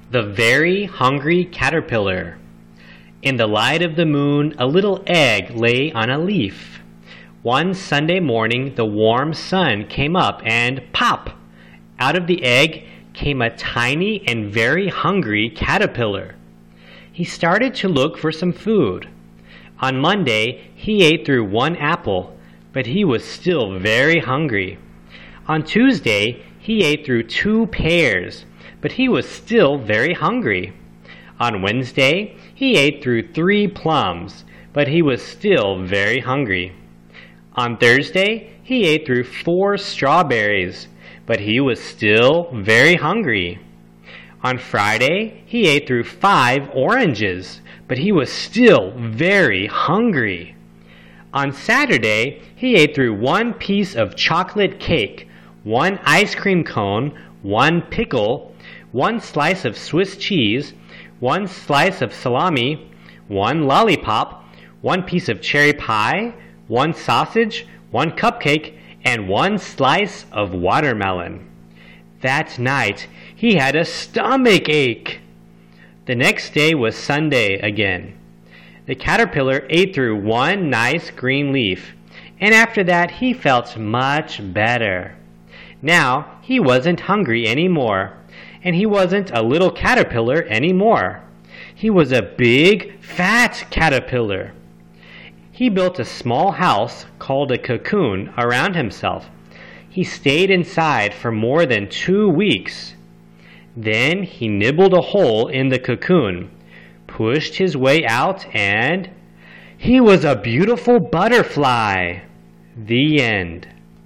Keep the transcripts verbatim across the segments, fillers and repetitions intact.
The Very Hungry Caterpillar. In the light of the moon, a little egg lay on a leaf. One Sunday morning, the warm sun came up and pop! Out of the egg came a tiny and very hungry caterpillar. He started to look for some food. On Monday, he ate through one apple, but he was still very hungry. On Tuesday, he ate through two pears, but he was still very hungry. On Wednesday, he ate through three plums, but he was still very hungry. On Thursday, he ate through four strawberries, but he was still very hungry. On Friday, he ate through five oranges, but he was still very hungry. On Saturday, he ate through one piece of chocolate cake, one ice cream cone, one pickle, one slice of Swiss cheese, one slice of salami, one lollipop, one piece of cherry pie, one sausage, one cupcake, and one slice of watermelon. That night, he had a stomach ache. The next day was Sunday again. The caterpillar ate through one nice green leaf, and after that he felt much better. Now he wasn't hungry anymore, and he wasn't a little caterpillar anymore. He was a big, fat caterpillar. He built a small house called a cocoon around himself. He stayed inside for more than two weeks. Then he nibbled a hole in the cocoon, pushed his way out, and he was a beautiful butterfly. The end.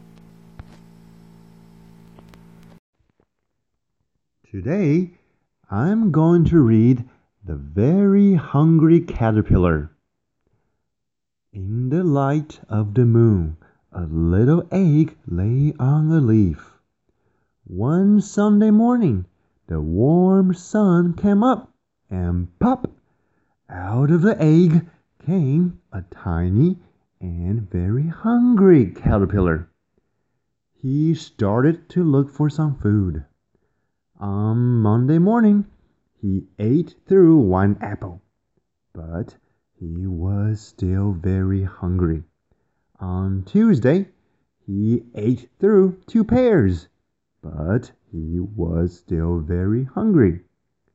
Today, I'm going to read The Very Hungry Caterpillar. In the light of the moon, a little egg lay on a leaf. One Sunday morning, the warm sun came up, and pop! Out of the egg came a tiny and very hungry caterpillar. He started to look for some food. On Monday morning, he ate through one apple, but he was still very hungry. On Tuesday, he ate through two pears, but he was still very hungry.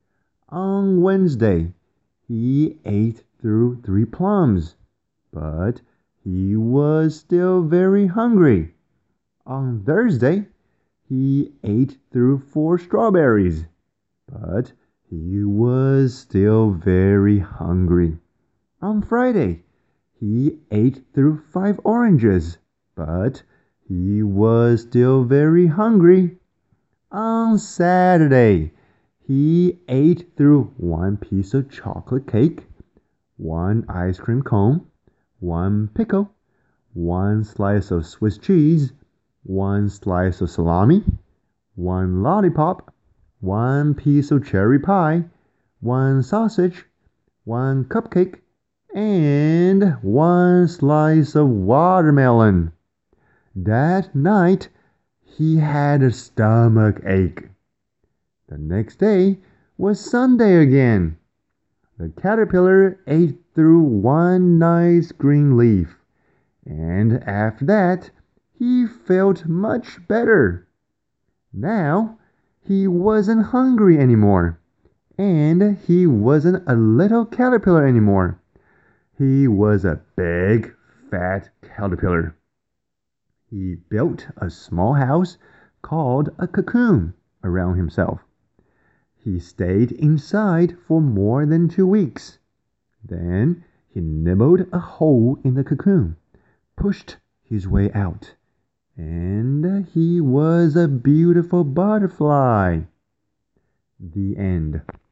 On Wednesday, he ate through three plums, but he was still very hungry. On Thursday, he ate through four strawberries, but he was still very hungry. On Friday, he ate through five oranges, but he was still very hungry. On Saturday, he ate through one piece of chocolate cake, one ice cream cone, one pickle, one slice of Swiss cheese, one slice of salami, one lollipop, one piece of cherry pie, one sausage, one cupcake, and one slice of watermelon. That night, he had a stomach ache. The next day was Sunday again. The caterpillar ate through one nice green leaf, and after that, he felt much better. Now, he wasn't hungry anymore, and he wasn't a little caterpillar anymore. He was a big, fat caterpillar. He built a small house called a cocoon around himself. He stayed inside for more than two weeks. Then he nibbled a hole in the cocoon, pushed his way out, and he was a beautiful butterfly. The end.